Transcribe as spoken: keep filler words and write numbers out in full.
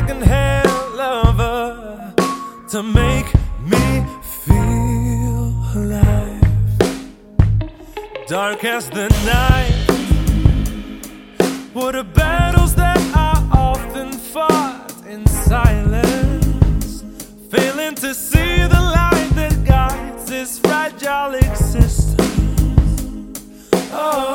second-hand lover to make me feel alive. Dark as the night were the battles that I often fought in silence, failing to see the light that guides this fragile existence. Oh,